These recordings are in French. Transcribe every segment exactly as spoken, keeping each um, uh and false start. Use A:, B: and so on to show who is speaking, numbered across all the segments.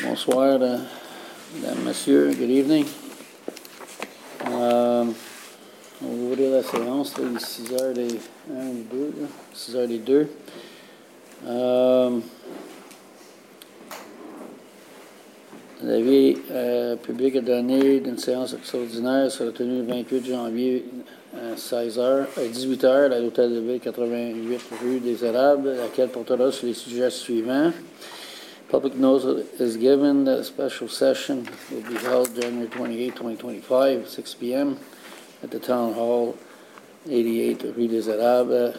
A: Bonsoir, uh, mesdames, messieurs. Good evening. Um, on va ouvrir la séance. Là, il est six heures des un ou deux. Là. six heures des deux. Um, L'avis euh, public a donné d'une séance extraordinaire sera tenue le vingt-huit janvier à seize heures, à dix-huit heures à l'Hôtel de Ville, quatre-vingt-huit rue des Érables, laquelle portera sur les sujets suivants. Public notice is given that a special session will be held January twenty-eighth, twenty twenty-five, six p m at the Town Hall, eighty-eight rue des Érables.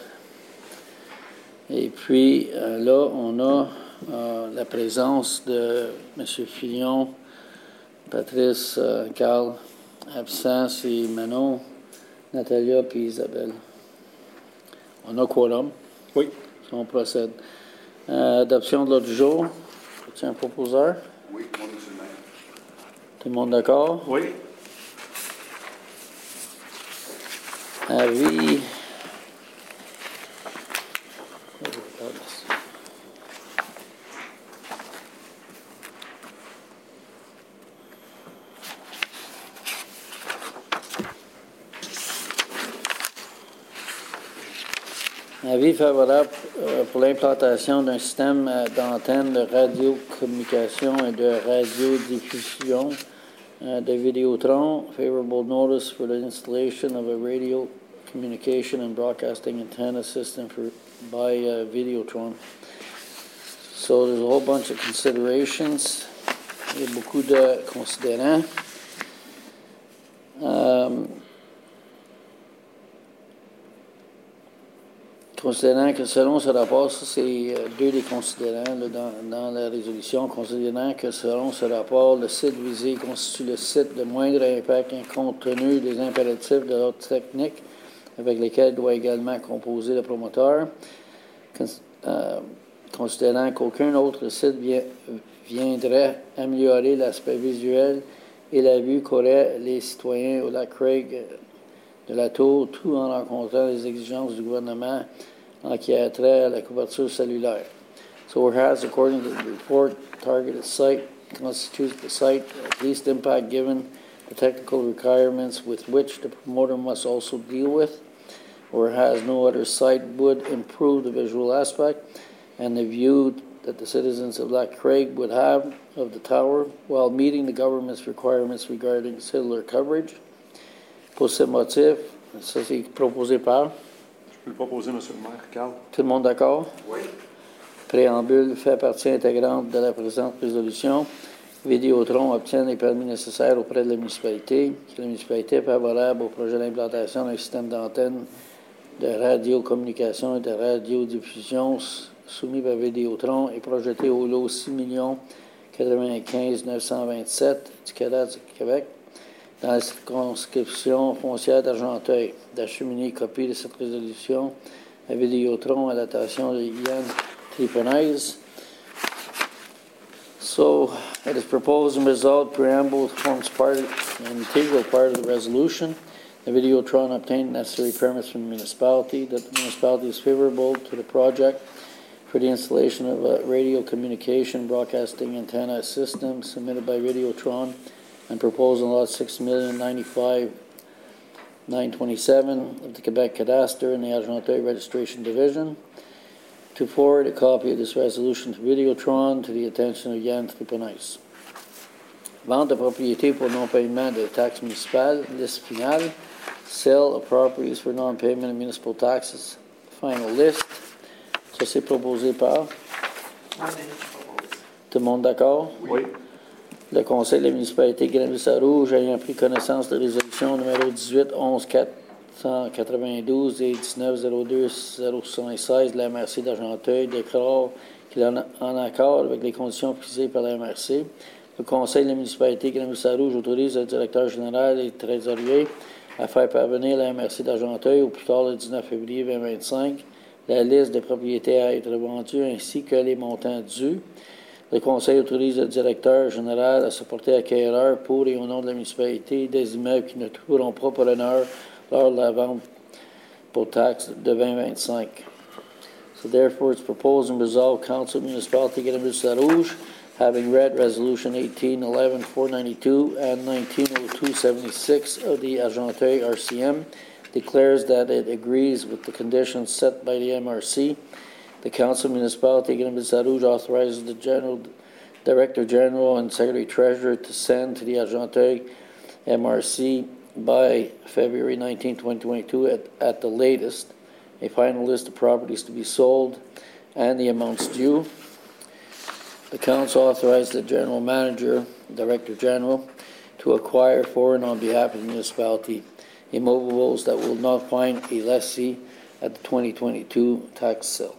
A: Et puis, euh, là, on a euh, la présence de M. Fillon, Patrice, euh, Carl, absent, c'est Manon, Natalia et Isabelle. On a quorum.
B: Oui.
A: Si on procède. Euh, adoption de l'ordre du jour. As-tu un proposeur?
C: Oui, moi, monsieur le maire.
A: Tout le monde d'accord?
B: Oui.
A: Avis. Avis favorable euh, pour l'implantation d'un système euh, d'antenne de radiocommunication et de radiodiffusion uh, de Vidéotron. Favorable notice for the installation of a radio communication and broadcasting antenna system for, by uh, Vidéotron. So there's a whole bunch of considerations. Il y a beaucoup de considérants. Um, Considérant que selon ce rapport, ça c'est deux des considérants là, dans, dans la résolution, considérant que selon ce rapport, le site visé constitue le site de moindre impact et compte tenu des impératifs de l'ordre technique avec lesquels doit également composer le promoteur, Cons euh, considérant qu'aucun autre site vient, viendrait améliorer l'aspect visuel et la vue qu'auraient les citoyens au lac Craig de la Tour, tout en rencontrant les exigences du gouvernement en qui a trait à la couverture cellulaire. So whereas, according to the report, targeted site constitutes the site of least impact given the technical requirements with which the promoter must also deal with, whereas no other site would improve the visual aspect and the view that the citizens of Lac Craig would have of the tower while meeting the government's requirements regarding cellular coverage. Pour ce motif, ça c'est proposé par?
B: Je peux le proposer, M. le maire. Carl?
A: Tout le monde d'accord?
C: Oui.
A: Préambule fait partie intégrante de la présente résolution. Vidéotron obtient les permis nécessaires auprès de la municipalité, que la municipalité est favorable au projet d'implantation d'un système d'antenne de radiocommunication et de radiodiffusion soumis par Vidéotron et projeté au lot six millions quatre-vingt-quinze mille neuf cent vingt-sept du cadastre du Québec, dans la circonscription foncière d'Argenteuil, d'acheminer copie de cette résolution à Vidéotron à l'attention de Yann Triponez. So, it is proposed and resolved preamble forms part, an integral part of the resolution. The Vidéotron obtained necessary permits from the municipality, that the municipality is favorable to the project for the installation of a radio communication broadcasting antenna system submitted by Vidéotron and proposed on lot six million ninety-five nine twenty-seven of the Quebec Cadastre in the Argenteuil Registration Division. To forward a copy of this resolution to Vidéotron to the attention of Yann Triponez. Vente de propriété pour non-paiement de taxes municipales, liste finale. Sale of properties for non-payment of municipal taxes, final list. Ça, c'est proposé par? Tout le monde d'accord?
B: Oui.
A: Le Conseil de la municipalité de Granville-Saint-Rouge ayant pris connaissance de la résolution numéro dix-huit onze quatre cent quatre-vingt-douze et dix-neuf zéro deux zéro soixante-seize de la M R C d'Argenteuil déclare qu'il est en accord avec les conditions fixées par la M R C. Le Conseil de la municipalité de Granville-Saint-Rouge autorise le directeur général et le trésorier à faire parvenir à la M R C d'Argenteuil au plus tard le dix-neuf février deux mille vingt-cinq la liste des propriétés à être vendues ainsi que les montants dus. Le Conseil autorise le directeur général à se porter acquéreur pour et au nom de la municipalité des immeubles qui ne trouveront pas preneur lors de la vente pour taxe de vingt vingt-cinq. So therefore, it's proposed and resolved, Council Municipality Granville-Saint-Rouge, having read Resolution eighteen eleven four ninety-two and nineteen oh two seventy-six of the Argenteuil R C M, declares that it agrees with the conditions set by the M R C. The Council of Municipality of Granville-Saint-Rouge authorizes the General Director General and Secretary Treasurer to send to the Argenteuil M R C by February nineteenth, twenty twenty-two at, at the latest a final list of properties to be sold and the amounts due. The Council authorized the General Manager, Director General, to acquire for and on behalf of the municipality immovables that will not find a lessee at the twenty twenty-two tax sale.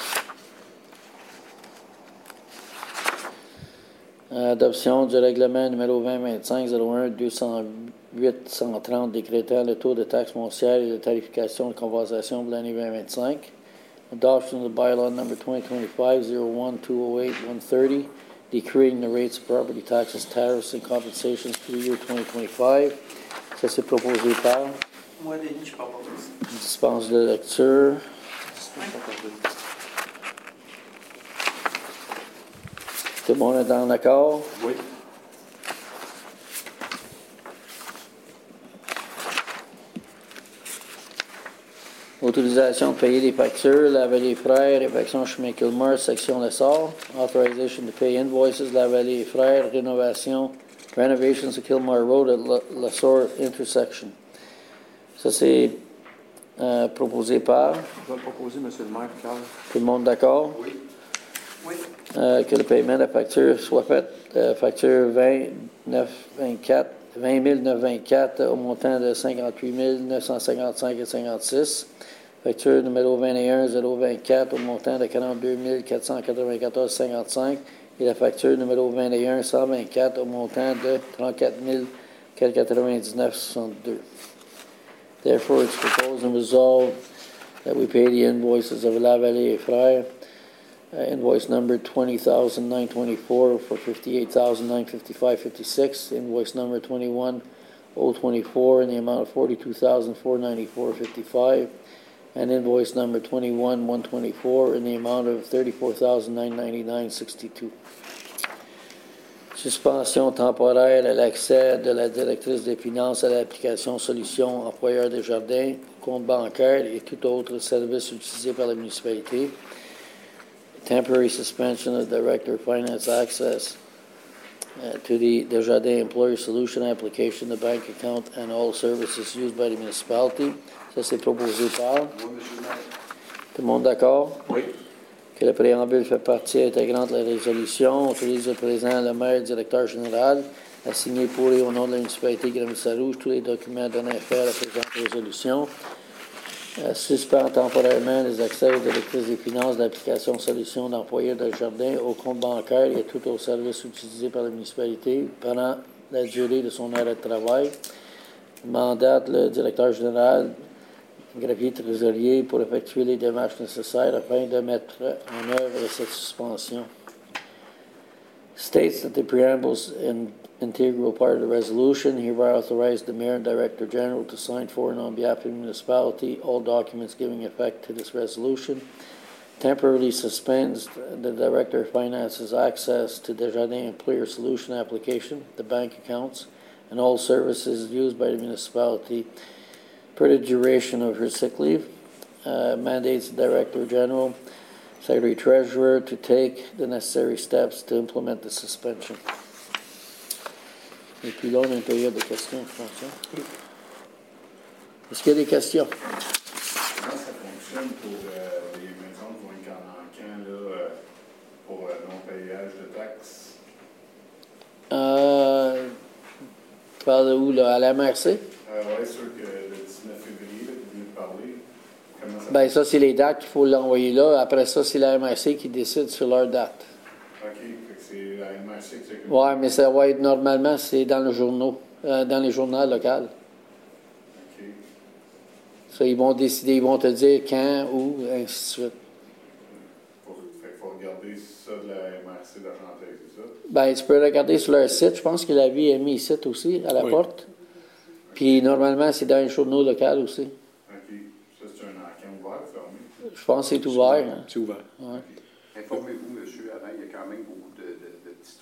A: Adoption du règlement numéro vingt vingt-cinq zéro un deux cent huit cent trente décrétant le taux de taxe foncière et de tarification de compensation pour l'année vingt vingt-cinq. Adoption of the bylaw number twenty twenty-five oh one two oh eight one thirty, decreeing the rates of property taxes, tariffs, and compensations for the year twenty twenty-five. Ça, c'est proposé par.
C: Moi, Denis, je propose.
A: Dispense de lecture. Tout le monde est en accord?
B: Oui.
A: Autorisation de payer les factures, La Vallée Frères, réfection chemin Kilmer, section Lessard. Authorization to pay invoices, La Vallée Frères, rénovation, renovations of Kilmer Road at Lessard intersection. Ça, c'est euh, proposé par.
B: Je vais le proposer, M. le maire, Carl.
A: Tout le monde d'accord?
C: Oui. Oui.
A: Euh, que le paiement de la facture soit fait, euh, facture vingt neuf vingt-quatre, vingt mille neuf cent vingt-quatre au montant de cinquante-huit mille neuf cent cinquante-cinq virgule cinquante-six. Facture numéro vingt et un zéro vingt-quatre au montant de quarante-deux mille quatre cent quatre-vingt-quatorze virgule cinquante-cinq et la facture numéro vingt et un cent vingt-quatre au montant de trente-quatre mille quatre-vingt-dix-neuf virgule soixante-deux. Therefore, it's proposed and resolved that we pay the invoices of La Vallée et Frères. Uh, invoice number twenty thousand nine twenty-four for fifty-eight thousand nine fifty-five fifty-six. Invoice number twenty-one oh twenty-four in the amount of forty-two thousand four ninety-four fifty-five. And invoice number twenty-one one twenty-four in the amount of thirty-four thousand nine ninety-nine sixty-two. Suspension temporaire à l'accès de la directrice des finances à l'application Solutions Employeur des Jardins, compte bancaire et tout autre service utilisé par la municipalité. Temporary suspension of Director of Finance access uh, to the Desjardins Employer Solution application, the bank account, and all services used by the municipality. Ça, c'est proposé par.
C: Moi, M. le maire.
A: Tout le monde d'accord?
B: Oui.
A: Que le préambule fait partie intégrante de la résolution, autorise le président, le maire, le directeur général à signer pour et au nom de la municipalité Granville-Saint-Rouge tous les documents donnant affaire à la présente résolution. Euh, suspend temporairement les accès aux directrices des finances d'application solution d'employeurs de jardin au compte bancaire et tout au service utilisé par la municipalité pendant la durée de son arrêt de travail. Mandate le directeur général, greffier trésorier pour effectuer les démarches nécessaires afin de mettre en œuvre cette suspension. States that the preambles in integral part of the resolution hereby authorize the Mayor and Director General to sign for and on behalf of the municipality all documents giving effect to this resolution. Temporarily suspends the Director of Finance's access to Desjardins Employer Solution application, the bank accounts, and all services used by the municipality per the duration of her sick leave. Uh, mandates the Director General, Secretary Treasurer to take the necessary steps to implement the suspension. Et puis là, on a une période de questions, François. Est-ce qu'il y a des questions?
D: Comment ça fonctionne pour euh, les maisons qui vont être en encan là, euh, pour euh, non-payage de taxes?
A: Euh, tu parles de où, là? À la M R C?
D: Euh, oui, sûr que le dix-neuf février, là, tu viens de parler. Comment ça
A: Bien, ça, c'est les dates qu'il faut l'envoyer là. Après ça, c'est la M R C qui décide sur leur date.
D: OK, fait que c'est la M R C qui s'occupe.
A: Oui, mais ça va être normalement, c'est dans le journaux, euh, dans les journaux locaux.
D: OK.
A: Ça, ils vont décider, ils vont te dire quand, où, ainsi de suite.
D: Faut, fait qu'il faut regarder ça de la M R C d'Argenteuil, c'est ça?
A: Bien, tu peux regarder sur leur site. Je pense que la vie est mise ici aussi, à la
B: Oui.
A: porte. Puis, normalement, c'est dans les journaux locaux aussi.
D: OK. Ça, c'est un encan ouvert, fermé?
A: Je pense que c'est ouvert. Hein.
B: C'est ouvert.
A: Ouais.
C: Informez-vous, monsieur, avant, il y a quand même beaucoup de, de, de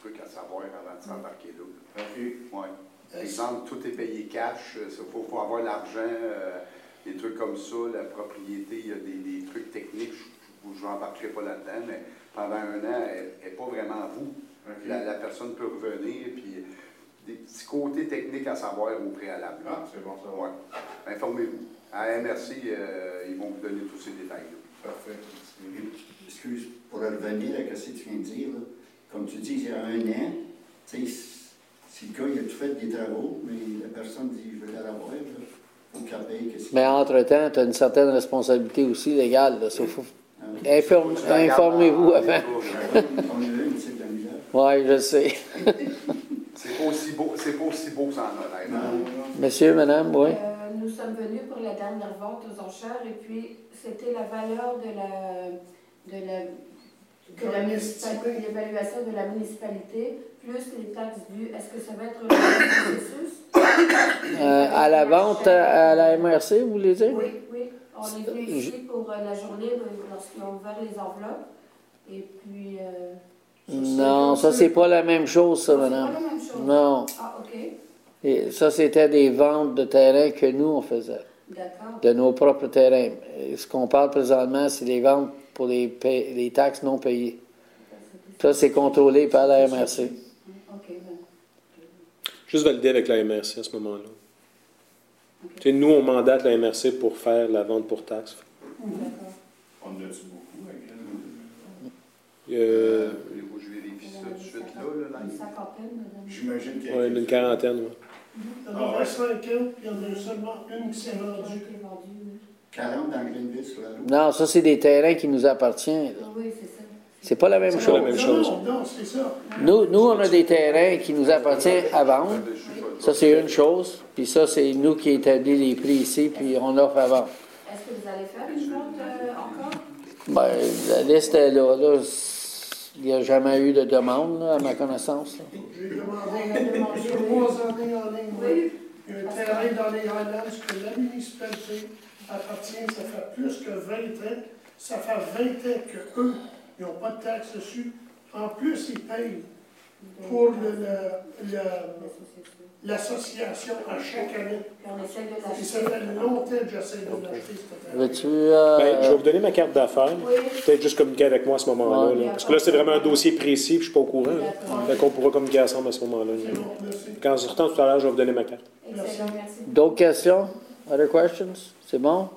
E: avant de s'embarquer là.
D: OK.
E: Ouais. Par exemple, tout est payé cash. Il faut, faut avoir l'argent, euh, des trucs comme ça, la propriété, il y a des, des trucs techniques. Je ne m'embarquerai pas là-dedans, mais pendant un an, elle n'est pas vraiment à vous.
D: OK.
E: La, la personne peut revenir, puis des petits côtés techniques à savoir au préalable.
D: Ah, c'est bon ça.
E: Ouais. Informez-vous. À M R C, euh, ils vont vous donner tous ces détails-là.
D: Parfait.
F: Excuse, pour revenir à ce que tu viens de dire, là, comme tu dis, il y a un an, tu sais, si le gars il a tout fait des travaux, mais la personne dit je veux la revoir, il faut qu'elle paye. Que
A: Mais entre-temps, tu as une certaine responsabilité aussi légale. Là. So, faut...
F: Ah,
A: Inform... Informez-vous avant.
F: on a eu une type de misère.
A: Oui, je sais.
E: C'est pas aussi beau, c'est pas aussi beau que ça en a l'air.
A: Monsieur, madame, oui.
G: Euh, nous sommes venus pour la dernière vente aux enchères et puis c'était la valeur de la de la que la municipalité, l'évaluation de la municipalité plus les taxes dues. Est-ce que ça va être le même processus?
A: Euh, à la vente à, à la M R C, vous voulez dire?
G: Oui, oui. On est venu ici pour euh, la journée lorsqu'ils ont ouvert les enveloppes. Et puis. Euh,
A: Non, ça, c'est pas la même chose, ça, madame.
G: C'est pas la même chose.
A: Non.
G: Ah, OK.
A: Et ça, c'était des ventes de terrain que nous, on faisait,
G: D'accord.
A: de nos propres terrains. Et ce qu'on parle présentement, c'est des ventes pour les, pay- les taxes non payées. Ça, c'est contrôlé par la M R C.
G: OK. Ben.
H: Juste valider avec la M R C à ce moment-là. Tu sais, nous, on mandate la M R C pour faire la vente pour taxes.
G: D'accord.
D: On en a-tu beaucoup avec elle?
H: Euh,
E: Voulez-vous que je vérifie ça tout de suite là, là,
G: Une
E: là?
G: cinquantaine, madame.
D: J'imagine qu'il y a
H: ouais,
D: quelques-
H: une quarantaine. Ouais.
I: Il y en avait cinq ans, puis il y en a seulement une qui s'est
G: Qui a
I: vendue.
G: été vendue, oui.
F: quarante dans Greenville sur la route.
A: Non, ça, c'est des terrains qui nous appartiennent. là.
G: Ah oui, c'est ça.
A: C'est pas la même
H: C'est
A: chose.
H: pas la même chose.
I: Non, non, c'est ça.
A: Nous, nous, on a des terrains qui nous appartiennent à vendre. Ça, c'est une chose. Puis ça, c'est nous qui établis les prix ici, puis on offre à vendre.
G: Est-ce que vous allez faire une vente euh, encore?
A: Ben, la liste est là. là. Il n'y a jamais eu de demande, là, à ma connaissance. là.
I: J'ai demandé
G: On a demandé,
I: sur
G: oui.
I: trois années en ligne.
G: Oui.
I: Il y a un terrain dans les Highlands que la municipalité appartient, ça fait plus que vingt ans. Ça fait vingt ans qu'eux, ils n'ont pas de taxes dessus. En plus, ils payent pour le- le- le- l'association à chaque année.
G: Puis on essaie de
I: Et ça
G: l'acheter.
I: fait longtemps que j'essaie de l'acheter, ce terrain.
A: Veux-tu... euh,
H: Ben, je vais vous donner ma carte d'affaires.
G: Oui.
H: Peut-être juste communiquer avec moi à ce moment-là.
A: Ouais.
H: là. Parce que là, c'est vraiment un dossier précis, puis je ne suis pas au courant. là.
G: D'accord.
H: Fait qu'on pourra communiquer ensemble à ce moment-là. là.
I: C'est bon, merci.
H: Quand en sortant tout à l'heure, je vais vous donner ma carte.
G: Excellent, merci.
A: D'autres questions? Other questions? C'est bon?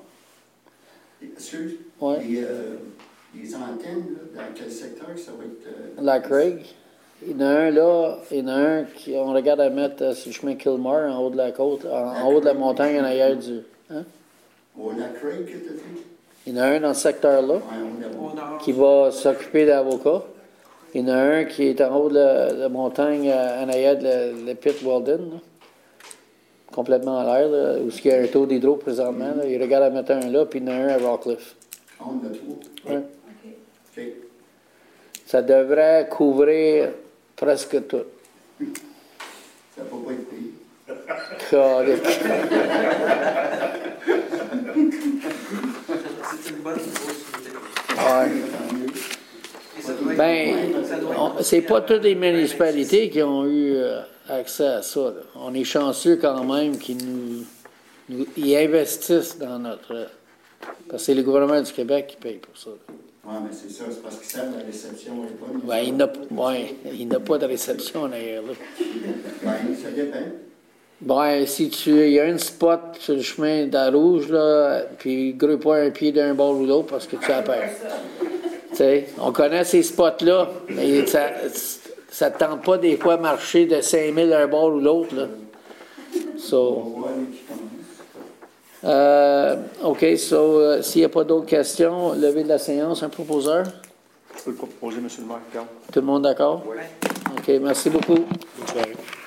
F: Excuse,
A: Oui.
F: les, euh, les antennes, là, dans quel secteur ça va être? euh,
A: La Craig. Il y en a un là, il y en a un qui on regarde à mettre euh, sur le chemin Kilmar, en haut de la côte, en, en haut de la montagne, en arrière du. Hein?
F: Au Lac Craig, que tu as dit?
A: Il y en a un dans ce secteur-là
F: Ouais, on a-
C: Au nord.
A: qui va s'occuper d'avocats. Il y en a un qui est en haut de la, de la montagne, euh, en arrière de la, le pit Weldon, là. Complètement en l'air, là, où il y a un taux d'hydro présentement. Là. Il regarde à mettre un là, puis il y en a un à Rockcliffe.
F: On en a trois.
A: Ouais.
G: OK.
F: OK.
A: Ça devrait couvrir presque tout.
F: Ça ne peut pas être payé.
A: Calique.
C: C'est une bonne possibilité.
A: Ouais.
C: Et ça doit être-
A: Ben,
C: ça doit être-
A: on- c'est pas toutes les municipalités qui ont eu euh, accès à ça. Là. On est chanceux quand même qu'ils nous, nous ils investissent dans notre... euh, parce que c'est le gouvernement du Québec qui paye pour ça. là.
F: Oui, mais c'est ça, c'est parce qu'ils savent que la réception est bonne.
A: Ben, il n'a ouais, il n'a pas de réception derrière là.
F: Ben, ça dépend.
A: Ben, si tu il y a un spot sur le chemin de la Rouge, là, puis groupe pas un pied d'un bord ou l'autre parce que tu as peur. Tu sais, on connaît ces spots-là, mais ça ça te tente pas des fois de marcher de cinq mille d'un bord ou l'autre, là.
F: On
A: So,
F: voit lui qui commence.
A: euh, OK, so, euh, s'il n'y a pas d'autres questions, levée de la séance, un proposeur.
B: Je peux le proposer, M. le maire, Carl.
A: Tout le monde d'accord?
C: Ouais.
A: OK, merci beaucoup.
H: Bonne soirée.